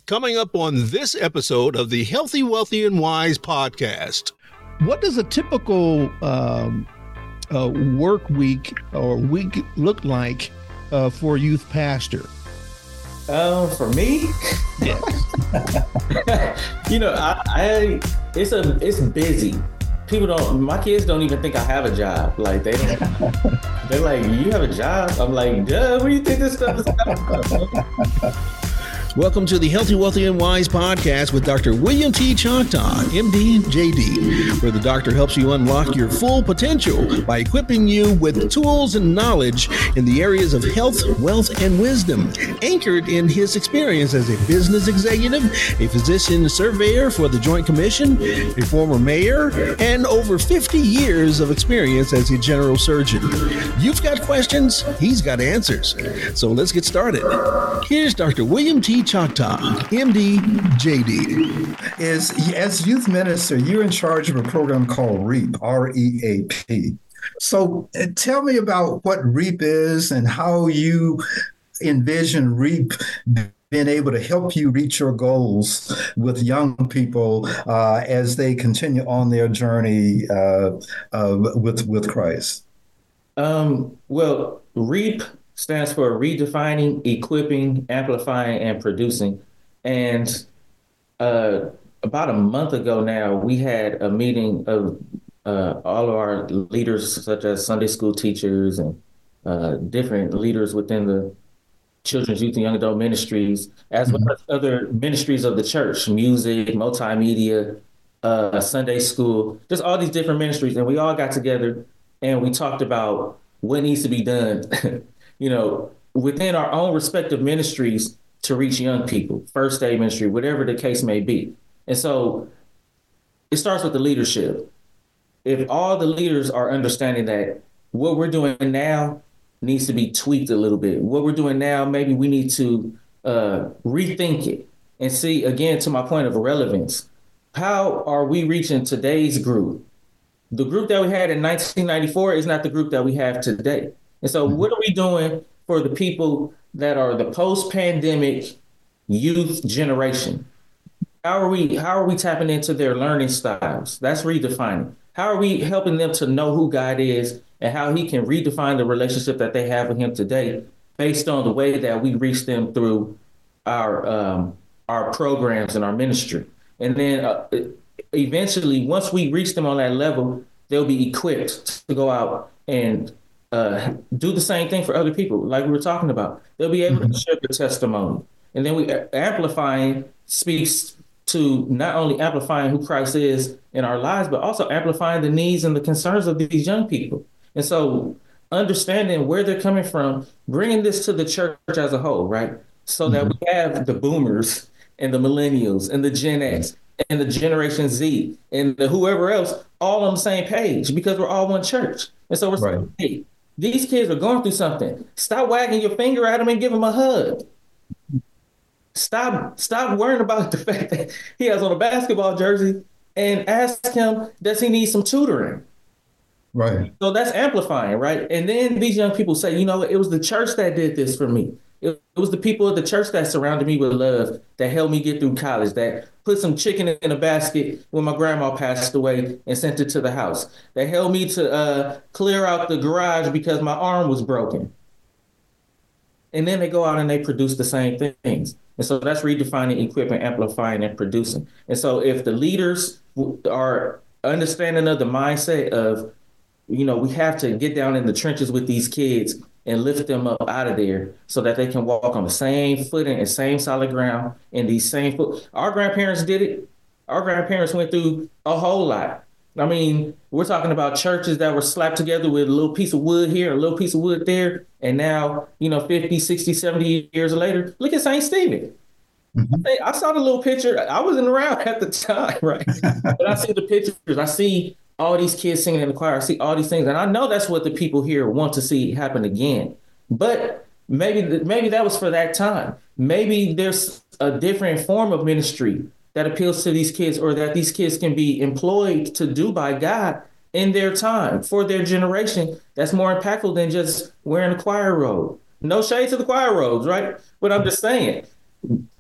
coming up on this episode of the Healthy, Wealthy, and Wise podcast. What does a typical work week or week look like for a youth pastor? For me, Yes. it's busy. My kids don't even think I have a job. Like they're like, you have a job? I'm like, duh, where do you think this stuff is coming from? Welcome to the Healthy, Wealthy, and Wise podcast with Dr. William T. Choctaw, MD, JD, where the doctor helps you unlock your full potential by equipping you with tools and knowledge in the areas of health, wealth, and wisdom, anchored in his experience as a business executive, a physician surveyor for the Joint Commission, a former mayor, and over 50 years of experience as a general surgeon. You've got questions, he's got answers. So let's get started. Here's Dr. William T. Choctaw, MD, JD. As youth minister, you're in charge of a program called REAP, R-E-A-P. So tell me about what REAP is and how you envision REAP being able to help you reach your goals with young people as they continue on their journey with Christ. Well, REAP stands for Redefining, Equipping, Amplifying, and Producing. And about a month ago now, we had a meeting of all of our leaders, such as Sunday school teachers and different leaders within the children's, youth, and young adult ministries, as well as other ministries of the church, music, multimedia, Sunday school, just all these different ministries. And we all got together and we talked about what needs to be done within our own respective ministries to reach young people, first aid ministry, whatever the case may be. And so it starts with the leadership. If all the leaders are understanding that what we're doing now needs to be tweaked a little bit, what we're doing now, maybe we need to rethink it and see, again, to my point of relevance, how are we reaching today's group? The group that we had in 1994 is not the group that we have today. And so what are we doing for the people that are the post-pandemic youth generation? How are we tapping into their learning styles? That's redefining. How are we helping them to know who God is and how he can redefine the relationship that they have with him today based on the way that we reach them through our programs and our ministry? And then eventually, once we reach them on that level, they'll be equipped to go out and do the same thing for other people, like we were talking about. They'll be able to share their testimony. And then amplifying speaks to not only amplifying who Christ is in our lives, but also amplifying the needs and the concerns of these young people. And so understanding where they're coming from, bringing this to the church as a whole, right? So that we have the boomers and the millennials and the Gen X and the Generation Z and the whoever else all on the same page, because we're all one church. And so we're saying, hey, these kids are going through something. Stop wagging your finger at them and give them a hug. Stop worrying about the fact that he has on a basketball jersey and ask him, does he need some tutoring? Right. So that's amplifying, right? And then these young people say, it was the church that did this for me. It was the people of the church that surrounded me with love, that helped me get through college, that put some chicken in a basket when my grandma passed away and sent it to the house, that helped me to clear out the garage because my arm was broken. And then they go out and they produce the same things. And so that's redefining, equipping, amplifying, and producing. And so if the leaders are understanding of the mindset of, we have to get down in the trenches with these kids and lift them up out of there so that they can walk on the same footing and same solid ground in these same foot. Our grandparents did it. Our grandparents went through a whole lot. I mean, we're talking about churches that were slapped together with a little piece of wood here, a little piece of wood there. And now, 50, 60, 70 years later, look at St. Stephen. I saw the little picture. I wasn't around at the time, right? But I see the pictures. I see all these kids singing in the choir. I see all these things. And I know that's what the people here want to see happen again. But maybe that was for that time. Maybe there's a different form of ministry that appeals to these kids, or that these kids can be employed to do by God in their time for their generation. That's more impactful than just wearing a choir robe. No shade to the choir robes, right? But I'm just saying,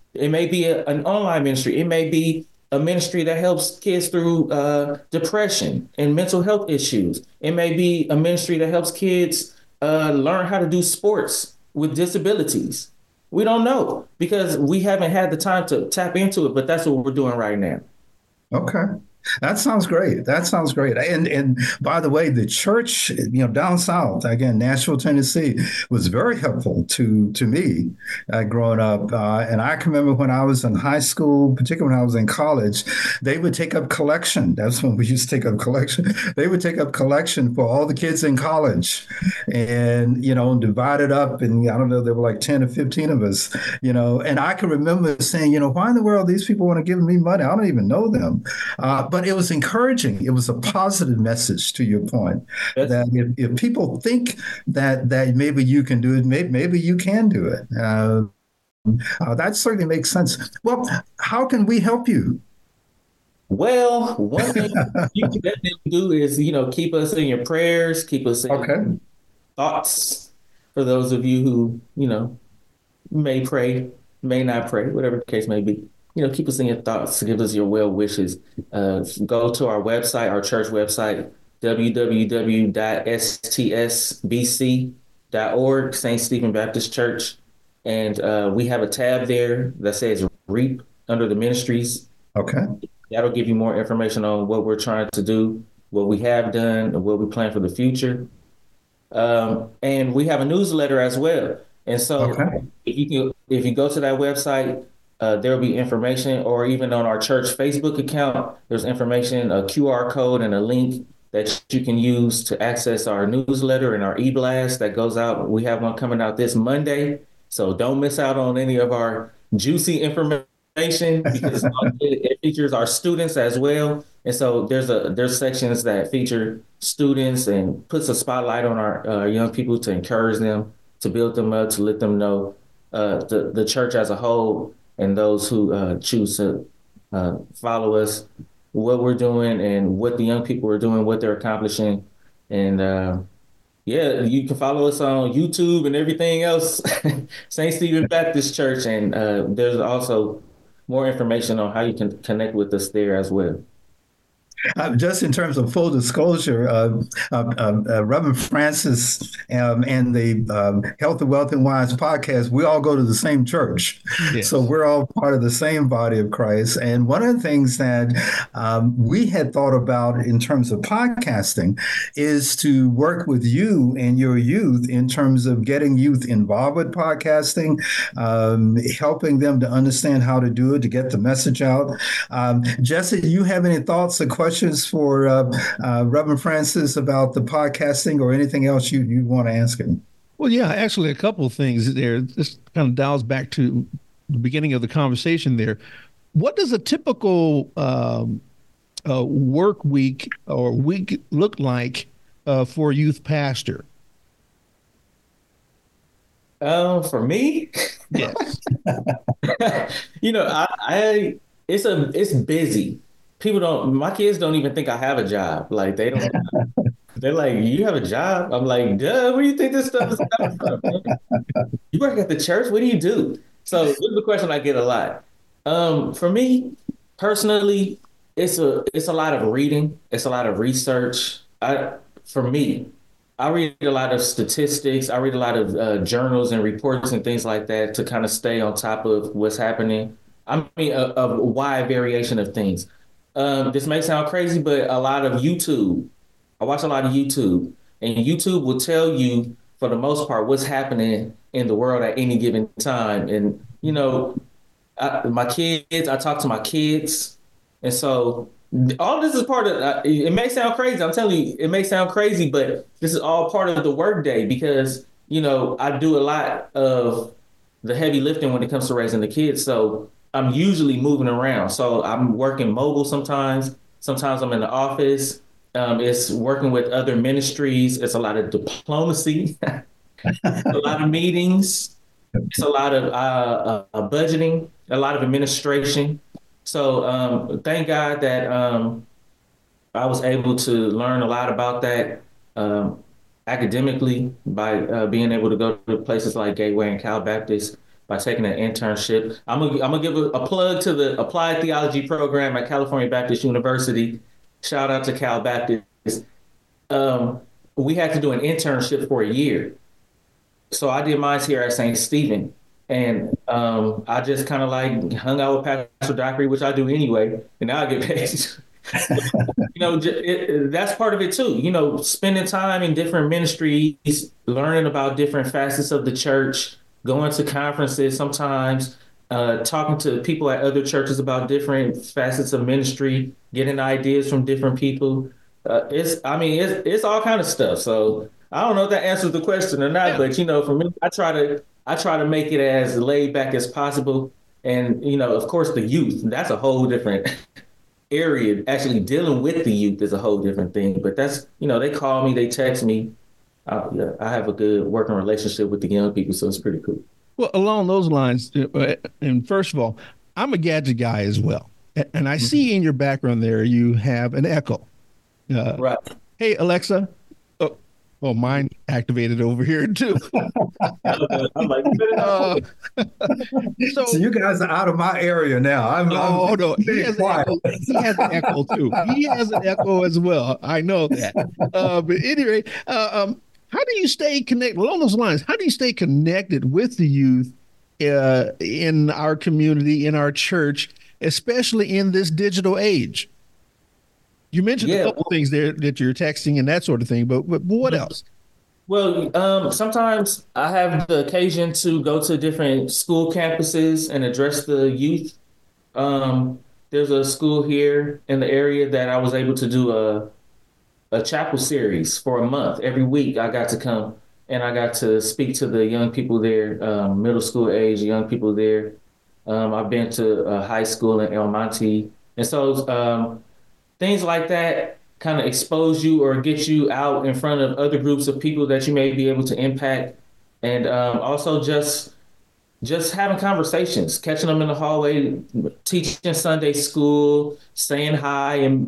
It may be an online ministry. It may be a ministry that helps kids through depression and mental health issues. It may be a ministry that helps kids learn how to do sports with disabilities. We don't know because we haven't had the time to tap into it, but that's what we're doing right now. Okay. That sounds great. That sounds great. And by the way, the church, down south, again, Nashville, Tennessee, was very helpful to me growing up. And I can remember when I was in high school, particularly when I was in college, they would take up collection. That's when we used to take up collection. They would take up collection for all the kids in college and, divide it up. And I don't know, there were like 10 or 15 of us, and I can remember saying, why in the world these people want to give me money? I don't even know them. But it was encouraging. It was a positive message, to your point, that if people think that maybe you can do it, maybe you can do it. That certainly makes sense. Well, how can we help you? Well, one thing you can definitely do is, keep us in your prayers, keep us in your thoughts for those of you who, may pray, may not pray, whatever the case may be. Keep us in your thoughts, give us your well wishes. Go to our website, our church website, www.stsbc.org, St. Stephen Baptist Church. And we have a tab there that says REAP under the ministries. Okay. That'll give you more information on what we're trying to do, what we have done, and what we plan for the future. And we have a newsletter as well. And so if you go to that website, there will be information, or even on our church Facebook account, there's information, a QR code and a link that you can use to access our newsletter and our e-blast that goes out. We have one coming out this Monday, so don't miss out on any of our juicy information because it features our students as well. And so there's sections that feature students and puts a spotlight on our young people to encourage them, to build them up, to let them know the church as a whole, and those who choose to follow us, what we're doing and what the young people are doing, what they're accomplishing. And you can follow us on YouTube and everything else, St. Stephen Baptist Church. And there's also more information on how you can connect with us there as well. Just in terms of full disclosure, Reverend Francis and the Healthy, Wealthy, and Wise podcast, we all go to the same church. Yes. So we're all part of the same body of Christ. And one of the things that we had thought about in terms of podcasting is to work with you and your youth in terms of getting youth involved with podcasting, helping them to understand how to do it, to get the message out. Jesse, do you have any thoughts or questions for Reverend Francis about the podcasting or anything else you want to ask him? Well, yeah, actually a couple of things there. This kind of dials back to the beginning of the conversation there. What does a typical work week or week look like for a youth pastor? For me? Yes. It's busy. My kids don't even think I have a job. Like they're like, you have a job? I'm like, duh, where do you think this stuff is coming from? You work at the church? What do you do? So this is the question I get a lot. For me, personally, it's a lot of reading. It's a lot of research. For me, I read a lot of statistics. I read a lot of journals and reports and things like that to kind of stay on top of what's happening. I mean, a wide variation of things. This may sound crazy, but a lot of YouTube. I watch a lot of YouTube, and YouTube will tell you, for the most part, what's happening in the world at any given time. And, my kids, I talk to my kids. And so all this is part of, it may sound crazy. I'm telling you, it may sound crazy, but this is all part of the workday because, I do a lot of the heavy lifting when it comes to raising the kids. So I'm usually moving around. So I'm working mobile sometimes. Sometimes I'm in the office. It's working with other ministries. It's a lot of diplomacy, a lot of meetings. It's a lot of budgeting, a lot of administration. So thank God that I was able to learn a lot about that academically by being able to go to places like Gateway and Cal Baptist. by taking an internship. I'm gonna give a plug to the Applied Theology program at California Baptist University. Shout out to Cal Baptist. We had to do an internship for a year. So I did mine here at St. Stephen. And I just kind of like hung out with Pastor Dockery, which I do anyway, and now I get paid. That's part of it too. Spending time in different ministries, learning about different facets of the church, going to conferences sometimes, talking to people at other churches about different facets of ministry, getting ideas from different people. It's all kind of stuff. So I don't know if that answers the question or not, but for me, I try to make it as laid back as possible. And, of course, the youth, that's a whole different area. Actually dealing with the youth is a whole different thing. But that's, they call me, they text me. I have a good working relationship with the young people, so it's pretty cool. Well, along those lines, and first of all, I'm a gadget guy as well. And I see in your background there, you have an Echo. Right. Hey, Alexa. Oh, mine activated over here too. I'm like, so you guys are out of my area now. No, he has an Echo too. He has an Echo as well. I know that. But anyway, how do you stay connected along those lines? How do you stay connected with the youth in our community, in our church, especially in this digital age? You mentioned a couple things there that you're texting and that sort of thing, but what else? Well, sometimes I have the occasion to go to different school campuses and address the youth. There's a school here in the area that I was able to do a chapel series for a month. Every week I got to come and I got to speak to the young people there, middle school age young people there. I've been to high school in El Monte. And so things like that kind of expose you or get you out in front of other groups of people that you may be able to impact. And also just having conversations, catching them in the hallway, teaching Sunday school, saying hi, and,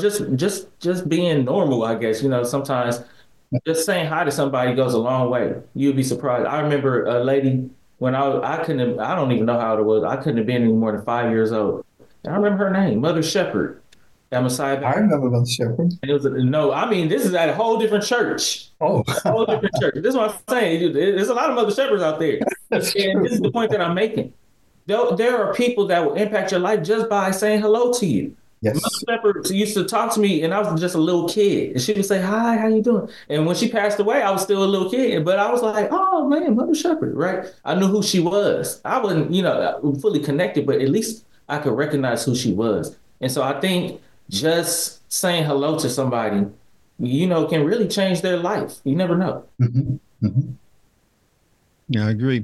just being normal, I guess. Sometimes just saying hi to somebody goes a long way. You'd be surprised. I remember a lady when I don't even know how old it was. I couldn't have been any more than 5 years old. And I remember her name, Mother Shepherd. I remember Mother Shepherd. This is at a whole different church. Oh, a whole different church. This is what I'm saying. There's a lot of Mother Shepherds out there. And this is the point that I'm making. There are people that will impact your life just by saying hello to you. Yes. Mother Shepherd used to talk to me, and I was just a little kid. And she would say, "Hi, how you doing?" And when she passed away, I was still a little kid. But I was like, "Oh, man, Mother Shepherd," right? I knew who she was. I wasn't, fully connected, but at least I could recognize who she was. And so I think just saying hello to somebody, can really change their life. You never know. Mm-hmm. Mm-hmm. Yeah, I agree.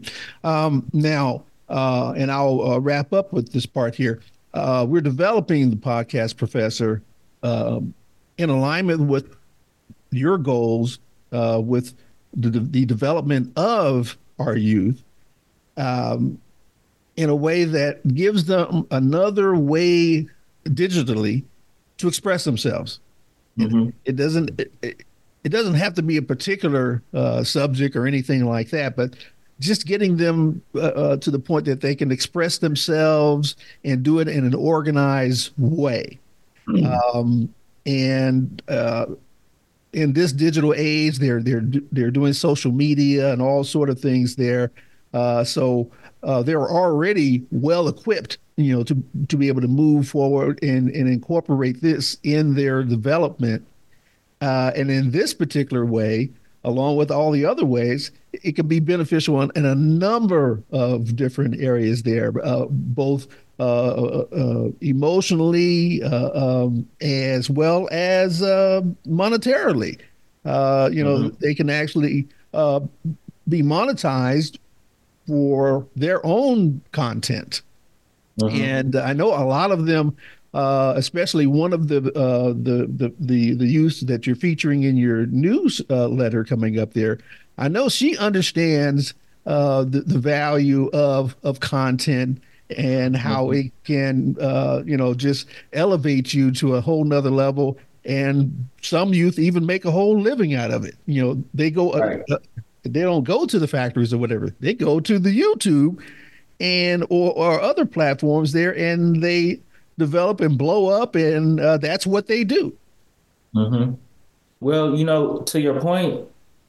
Now, and I'll wrap up with this part here. We're developing the podcast, Professor, in alignment with your goals, with the development of our youth, in a way that gives them another way digitally to express themselves. Mm-hmm. It doesn't have to be a particular subject or anything like that, but just getting them to the point that they can express themselves and do it in an organized way. Mm-hmm. And in this digital age, they're doing social media and all sort of things there. So they're already well equipped, to be able to move forward and incorporate this in their development. And in this particular way, along with all the other ways, it can be beneficial in a number of different areas there, both emotionally as well as monetarily. Mm-hmm. They can actually be monetized for their own content. Mm-hmm. And I know a lot of them, especially one of the youth that you're featuring in your newsletter coming up there. I know she understands the value of content and how mm-hmm. it can, just elevate you to a whole nother level. And some youth even make a whole living out of it. They go, right. They don't go to the factories or whatever. They go to the YouTube and or other platforms there, and they develop and blow up, and that's what they do. Mm-hmm. Well, to your point,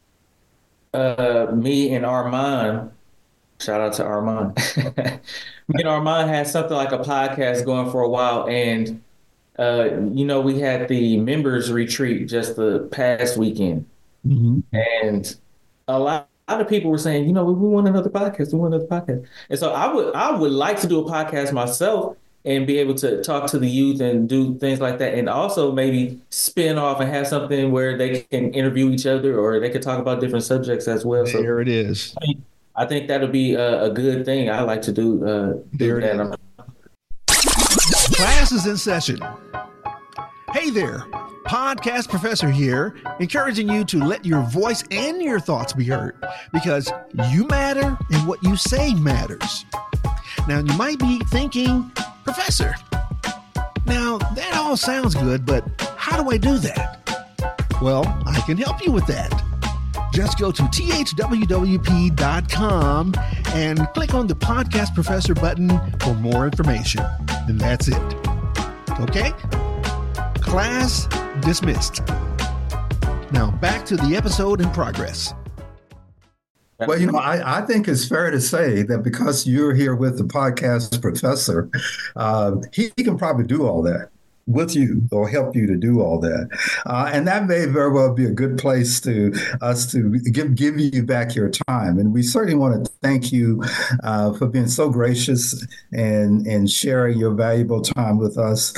me and Armand, shout out to Armand. Me and Armand had something like a podcast going for a while, and we had the members retreat just the past weekend, and a lot of people were saying, we want another podcast. We want another podcast. And so I would like to do a podcast myself and be able to talk to the youth and do things like that. And also maybe spin off and have something where they can interview each other or they could talk about different subjects as well. So there it is. I think that'll be a good thing. I like to do that. Class is in session. Hey there, Podcast Professor here, encouraging you to let your voice and your thoughts be heard, because you matter and what you say matters. Now, you might be thinking, Professor, now that all sounds good, but how do I do that? Well, I can help you with that. Just go to thwwp.com and click on the Podcast Professor button for more information. And that's it. Okay? Class dismissed. Now back to the episode in progress. Well, I think it's fair to say that because you're here with the Podcast Professor, he can probably do all that with you or help you to do all that. And that may very well be a good place to us to give you back your time. And we certainly want to thank you for being so gracious and sharing your valuable time with us.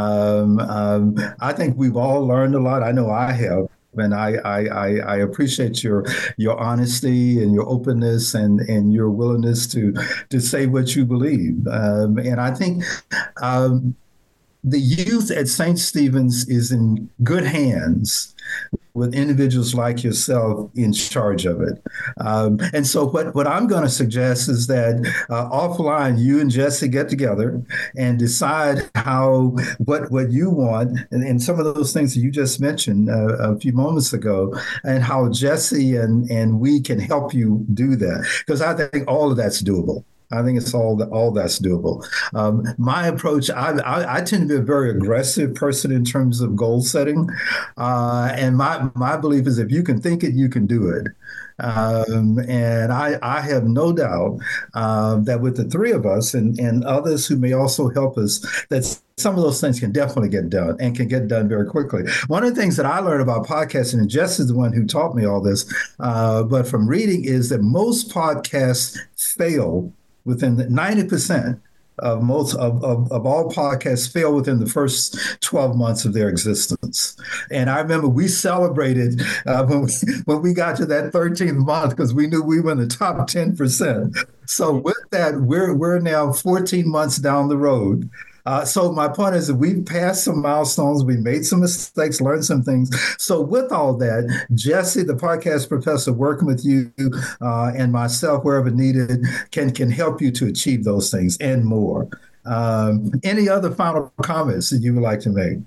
I think we've all learned a lot. I know I have. And I appreciate your honesty and your openness and your willingness to say what you believe. And I think the youth at St. Stephen's is in good hands with individuals like yourself in charge of it. And so what I'm going to suggest is that offline, you and Jesse get together and decide what you want and some of those things that you just mentioned a few moments ago, and how Jesse and we can help you do that. Because I think all of that's doable. I think it's all that's doable. My approach, I tend to be a very aggressive person in terms of goal setting. And my belief is if you can think it, you can do it. And I have no doubt that with the three of us and others who may also help us, that some of those things can definitely get done and can get done very quickly. One of the things that I learned about podcasting, and Jess is the one who taught me all this, but from reading, is that most podcasts fail within 90% of all podcasts fail within the first 12 months of their existence. And I remember we celebrated when we got to that 13th month because we knew we were in the top 10%. So with that, we're now 14 months down the road. So my point is that we've passed some milestones, we made some mistakes, learned some things. So with all that, Jesse, the Podcast Professor, working with you and myself wherever needed, can help you to achieve those things and more. Any other final comments that you would like to make?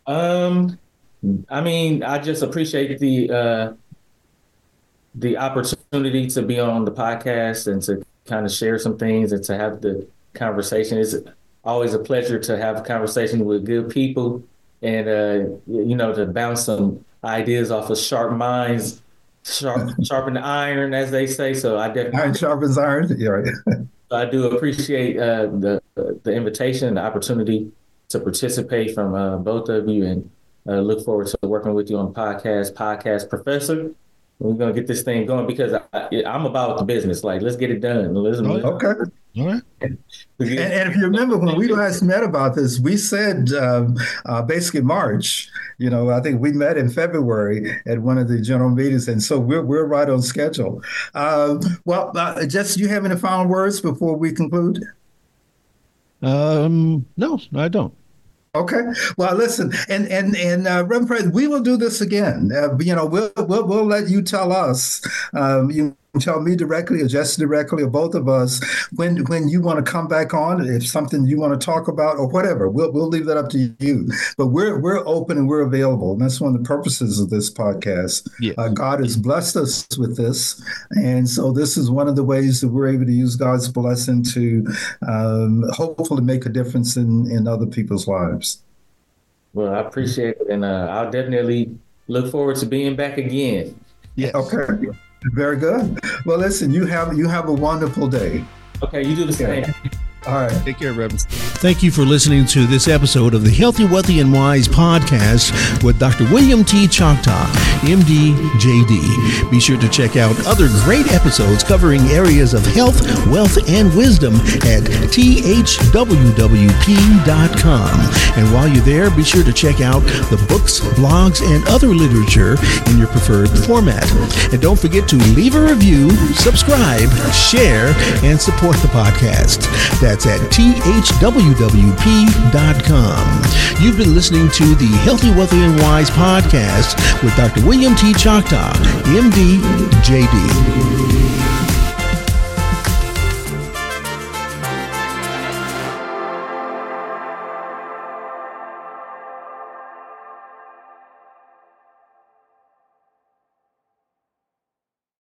I just appreciate the opportunity to be on the podcast and to kind of share some things and to have the conversation. It's always a pleasure to have a conversation with good people and, to bounce some ideas off of sharp minds, sharpen the iron, as they say. So I definitely... Iron sharpens iron. Yeah, right. I do appreciate the invitation and the opportunity to participate from both of you, and look forward to working with you on the Podcast Professor. We're going to get this thing going because I'm about the business. Like, let's get it done. Okay. All right. And if you remember when we last met about this, we said basically March. I think we met in February at one of the general meetings, and so we're right on schedule. Jess, do you have any final words before we conclude? No, I don't. Okay. Well, listen, and Reverend President, we will do this again. We'll let you tell us, tell me directly or Jesse directly or both of us when you want to come back on, if something you want to talk about or whatever. We'll leave that up to you. But we're open and we're available. And that's one of the purposes of this podcast. Yes. God has blessed us with this. And so this is one of the ways that we're able to use God's blessing to hopefully make a difference in other people's lives. Well, I appreciate it. And I'll definitely look forward to being back again. Yes. Okay. Very good. Well, listen, you have a wonderful day. Okay, you do the same. All right. Take care, Reverend. Thank you for listening to this episode of the Healthy, Wealthy, and Wise podcast with Dr. William T. Choctaw, MD, JD. Be sure to check out other great episodes covering areas of health, wealth, and wisdom at thhwwp.com. And while you're there, be sure to check out the books, blogs, and other literature in your preferred format. And don't forget to leave a review, subscribe, share, and support the podcast. That's at thhwwp.com. You've been listening to the Healthy, Wealthy, and Wise podcast with Dr. William T. Choctaw, MD, JD.